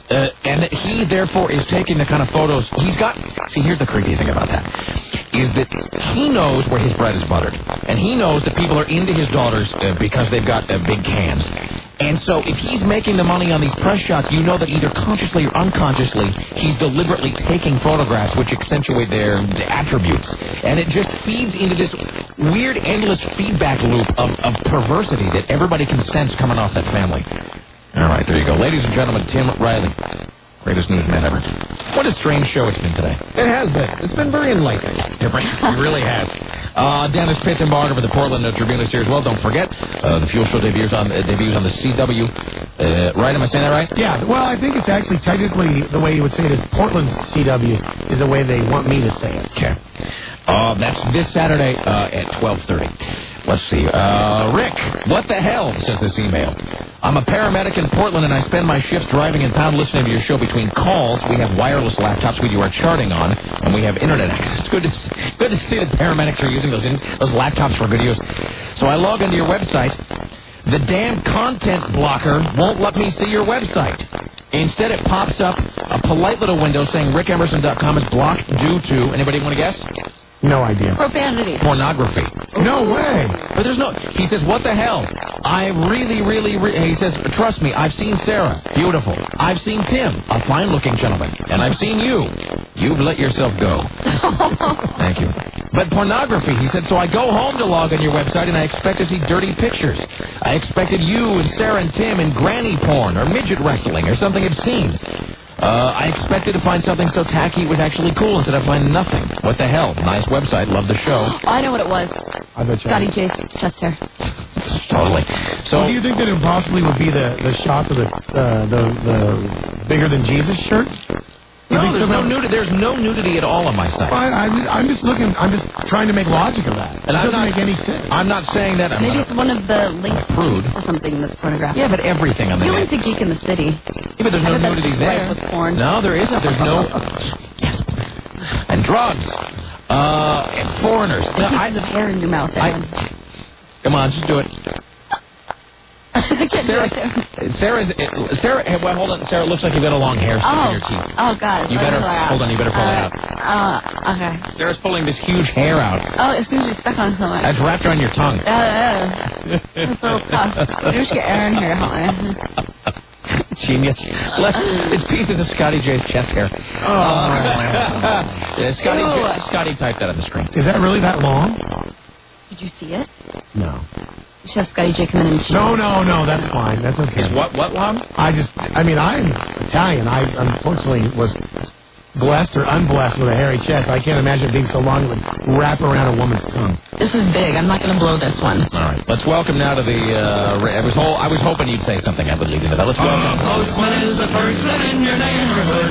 And he, therefore, is taking the kind of photos he's got. See, here's the creepy thing about that, is that he knows where his bread is buttered. And he knows that people are into his daughters because they've got big cans. And so if he's making the money on these press shots, you know that either consciously or unconsciously, he's deliberately taking photographs which accentuate their attributes. And it just feeds into this weird, endless feedback loop of perversity that everybody can sense coming off that family. All right, there you go. Ladies and gentlemen, Tim Riley. Greatest newsman ever. What a strange show it's been today. It has been. It's been very enlightening. It really has. Dennis Pittenbarger for the Portland Tribune Series. Well, don't forget, the Fuel Show debuts on the CW. Right? Am I saying that right? Yeah. Well, I think it's actually technically the way you would say it is Portland's CW is the way they want me to say it. Okay. That's this Saturday at 12:30. Let's see. Rick, what the hell, says this email. I'm a paramedic in Portland, and I spend my shifts driving in town listening to your show. Between calls, we have wireless laptops we do our charting on, and we have internet access. It's good to see that paramedics are using those laptops for good use. So I log into your website. The damn content blocker won't let me see your website. Instead, it pops up a polite little window saying rickemerson.com is blocked due to, anybody want to guess? No idea. Profanity. Pornography. No way. But there's no... He says, what the hell? I really... He says, trust me, I've seen Sarah. Beautiful. I've seen Tim. A fine-looking gentleman. And I've seen you. You've let yourself go. Thank you. But pornography, he said, so I go home to log on your website and I expect to see dirty pictures. I expected you and Sarah and Tim in granny porn or midget wrestling or something obscene. I expected to find something so tacky it was actually cool. Instead, I find nothing. What the hell? Nice website. Love the show. Oh, I know what it was. I bet you. Scotty J's chest hair. Totally. So, do you think that it possibly would be the shots of the bigger than Jesus shirts? No, there's no nudity at all on my site. I'm just looking. I'm just trying to make logic of that. And it doesn't make any sense. I'm not saying that. Maybe it's one of the links or something that's pornographic. Yeah, but everything on the net. You net. went to Geek in the City. Yeah, but there's no nudity there. With porn. No, there isn't. There's no. Yes. And drugs. And foreigners. No, I have hair in your mouth. Come on, just do it. Sarah, well, hold on. Sarah, it looks like you've got a long hair stuck in your teeth. Oh, God. You better, hold on, you better pull it out. Okay. Sarah's pulling this huge hair out. Oh, it's going to be stuck on somewhere. It's wrapped around your tongue. It's a little tough. Maybe we should get Aaron here, huh? Genius. It's pieces of Scotty J's chest hair. Scotty typed that on the screen. Is that really that long? Did you see it? No. You should have Scotty J come in and No, that's fine. That's okay. Is what long? I'm Italian. I unfortunately was blessed or unblessed with a hairy chest. I can't imagine it being so long it would wrap around a woman's tongue. This is big. I'm not going to blow this one. All right. Let's welcome now to the... I was hoping you'd say something. I would lead into that. Let's welcome... Postman is the person in your neighborhood.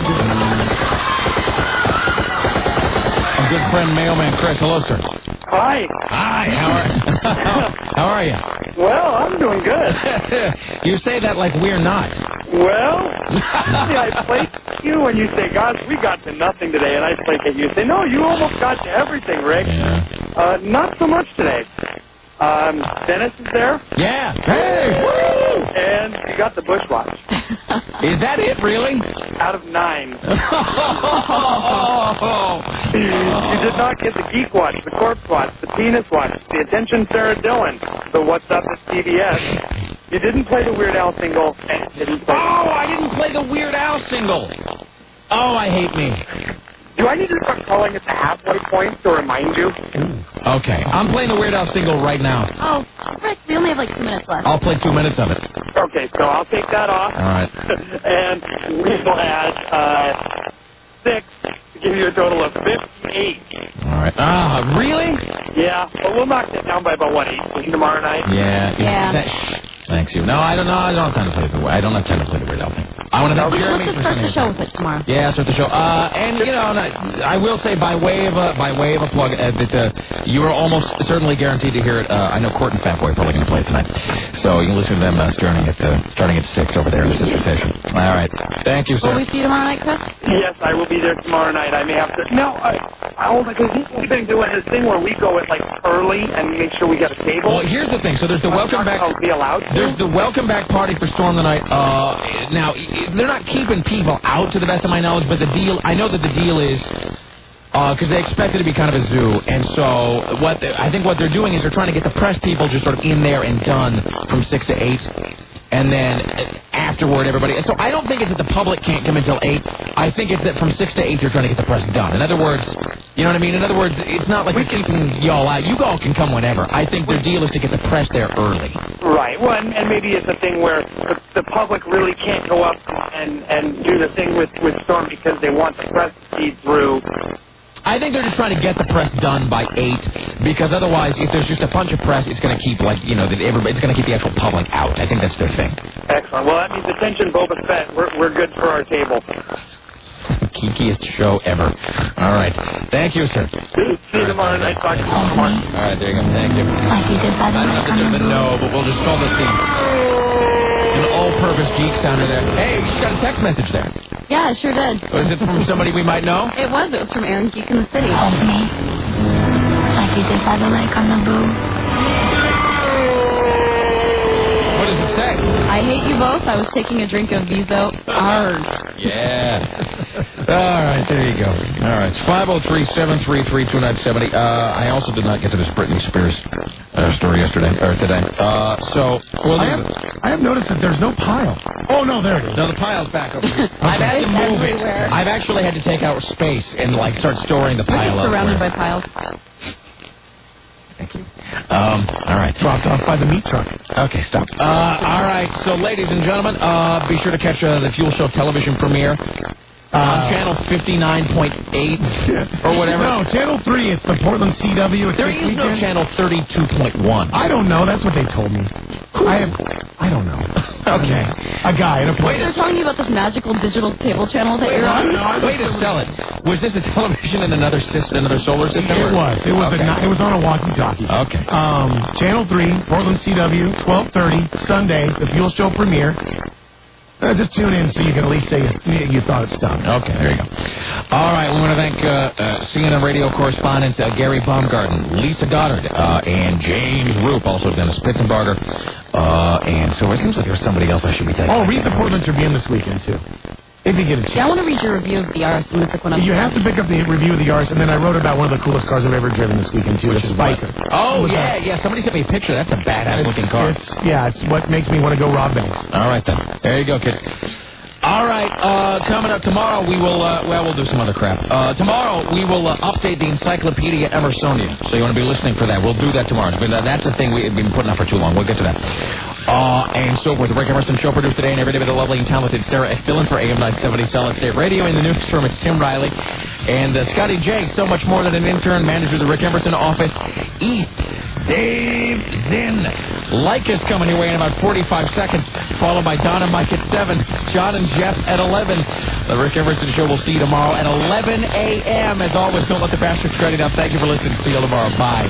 Our good friend, Mailman Chris. Hello, sir. Hi. Hi. How are you? Well, I'm doing good. You say that like we're not. Well, I placate you when you say, gosh, we got to nothing today, and I placate you. Say, no, you almost got to everything, Rick. Yeah. Not so much today. Dennis is there. Yeah. Hey. Woo! And you got the Bush watch. Is that it, really? Out of 9. You did not get the Geek watch, the Corpse watch, the Penis watch, the Attention Sarah Dillon, the What's Up at CBS. You didn't play the Weird Al single, and you didn't play... I didn't play the Weird Al single. Oh, I hate me. Do I need to start calling it the halfway point to remind you? Okay. I'm playing the Weird Al single right now. Oh, Rick, we only have like 2 minutes left. I'll play 2 minutes of it. Okay, so I'll take that off. All right. And we will add 6 to give you a total of 58. All right. Really? Yeah, but we'll knock that down by about, 8 tomorrow night? Yeah. Thanks, you. No, I don't know. I don't have time to play the Weird Al thing. I want to know. Let's just start the show with it tomorrow. Yeah, start the show. And I will say by way of a plug that you are almost certainly guaranteed to hear it. I know Court and Fatboy are probably going to play it tonight, so you can listen to them starting at 6 over there in the sister station. All right. Thank you, sir. Will we see you tomorrow night, Chris? Yes, I will be there tomorrow night. I may have to. No, because we've been doing this thing where we go at early and make sure we get a table. Well, here's the thing. So there's the welcome back. Be allowed. There's the welcome back party for Storm the Night. Now, they're not keeping people out to the best of my knowledge, but I know that the deal is, because they expect it to be kind of a zoo, and so I think what they're doing is they're trying to get the press people just sort of in there and done from 6 to 8, and then afterward everybody. So I don't think it's that the public can't come until 8. I think it's that from 6 to 8 they're trying to get the press done. In other words, you know what I mean? In other words, it's not like we're keeping y'all out. You all can come whenever. I think their deal is to get the press there early. Right. Well, and maybe it's a thing where the public really can't go up and do the thing with Storm because they want the press to see through. I think they're just trying to get the press done by 8, because otherwise, if there's just a bunch of press, it's going to keep, it's going to keep the actual public out. I think that's their thing. Excellent. Well, that means attention, Boba Fett. We're good for our table. Kinkiest show ever. All right. Thank you, sir. See you tomorrow night. Talk to you tomorrow. All right, there you go. Thank you. Like you did by the way. No, but we'll just call this an all-purpose geek sounder there. Hey, you got a text message there. Yeah, I sure did. Was it from somebody we might know? It was. It was from Aaron Geek in the City. Hold me. Like you did by the lake on the boo. What does it say? I hate you both. I was taking a drink of Viso. Arrgh. Yeah. All right, there you go. All right, it's 503-733-2970. I also did not get to this Britney Spears story today. I have noticed that there's no pile. Oh, no, there it is. No, the pile's back over here. I've had to move it. I've actually had to take out space and, start storing the pile elsewhere. Surrounded by piles. Thank you. All right. Dropped off by the meat truck. Okay, stop. All right, so ladies and gentlemen, be sure to catch the Fuel Show television premiere on channel 59.8 or whatever. No, channel 3. It's the Portland CW. There is no channel 32.1. I don't know. That's what they told me. I don't know. Okay. A guy in a place. They're telling you about this magical digital cable channel that you're on? Way to sell it. Was this a television in another solar system? It was. It was. Okay. It was on a walkie-talkie. Okay. Channel 3, Portland CW, 12:30 Sunday. The Fuel Show premiere. Just tune in so you can at least say you thought it stunk. Okay, there you go. All right, we want to thank CNN radio correspondents Gary Baumgarten, Lisa Goddard, and James Roop, also Dennis Pitzenbarger. And so it seems like there's somebody else I should be thanking. Oh, read the Portland Tribune this weekend, too. If you get a chance. Yeah, I want to read your review of the Yaris. I'm going to pick one up. You have to pick up the review of the Yaris, and then I wrote about one of the coolest cars I've ever driven this weekend, too. Which is Spiker. Oh, yeah. Somebody sent me a picture. That's a badass-looking car. It's what makes me want to go rob banks. All right, then. There you go, kid. All right, coming up tomorrow, we will, we'll do some other crap. Tomorrow, we will update the Encyclopedia Emersonia. So you want to be listening for that. We'll do that tomorrow. That's a thing we've been putting up for too long. We'll get to that. And so forth. The Rick Emerson Show produced today, and every day by the lovely and talented Sarah X. Dillon for AM 970 Solid State Radio. In the newsroom, it's Tim Riley. And Scotty J, so much more than an intern, manager of the Rick Emerson office East. Dave Zinn. Like is coming your way in about 45 seconds, followed by Don and Mike at 7, John and Jeff at 11. The Rick Emerson Show will see you tomorrow at 11 a.m. As always, don't let the bastards straight up. Thank you for listening. See you tomorrow. Bye.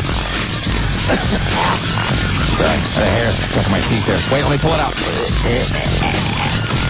Sorry, the hair stuck in my teeth there. Wait, let me pull it out.